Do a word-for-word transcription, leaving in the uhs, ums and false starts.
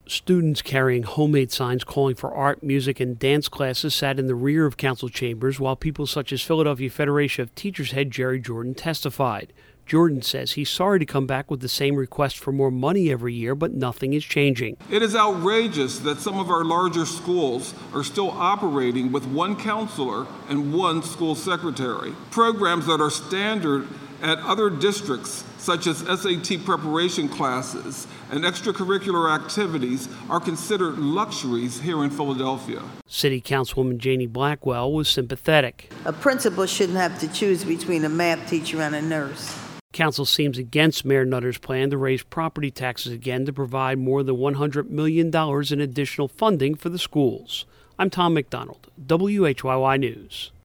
Students carrying homemade signs calling for art, music, and dance classes sat in the rear of council chambers while people such as Philadelphia Federation of Teachers head Jerry Jordan testified. Jordan says he's sorry to come back with the same request for more money every year, but nothing is changing. It is outrageous that some of our larger schools are still operating with one counselor and one school secretary. Programs that are standard at other districts, such as S A T preparation classes and extracurricular activities, are considered luxuries here in Philadelphia. City Councilwoman Janie Blackwell was sympathetic. A principal shouldn't have to choose between a math teacher and a nurse. Council seems against Mayor Nutter's plan to raise property taxes again to provide more than one hundred million dollars in additional funding for the schools. I'm Tom McDonald, W H Y Y News.